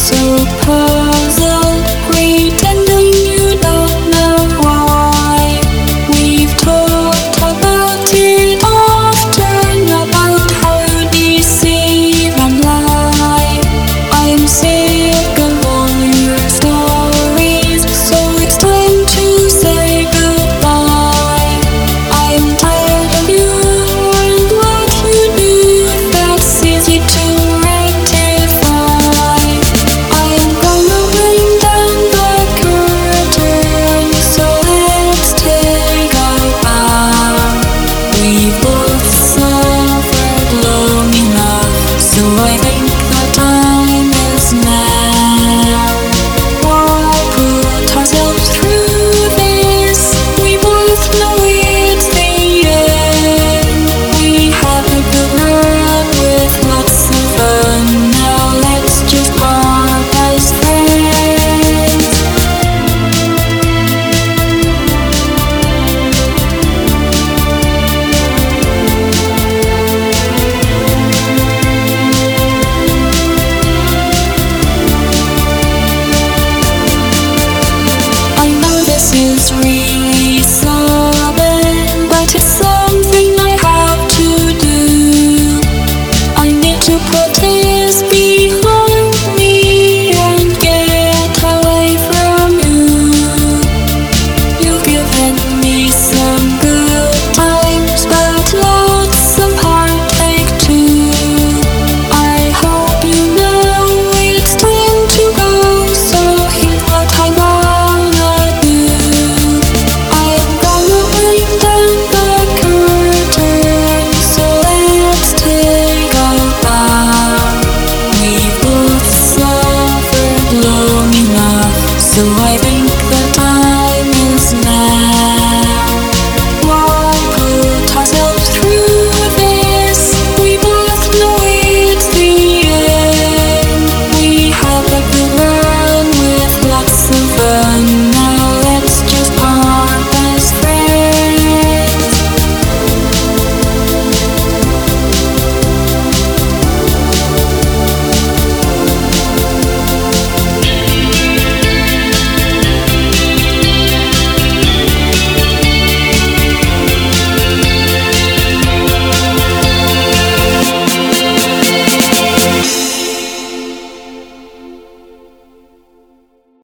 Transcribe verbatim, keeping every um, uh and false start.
so puzzled, pretending you don't know why. We've talked about it often, about how you deceive and lie. I'm sick of all your stories, so it's time to say goodbye. I'm tired of you and what you do, that's easy to rectify. I'm gonna bring down the curtain, so let's take a bow. We both suffered long enough, so I think the time is now. Why put ourselves through this? We both know it's the end. We had a good run with lots of fun. Now let's just part as friends. I know this is really sudden, but it's something I have to do. I need to put this behind me and get away from you. You've given me some good times, but lots of heartache too. I hope you know it's time to go, so here's what I'm gonna do. I'm gonna bring down the curtain, so let's take a bow. We both suffered long enough, so I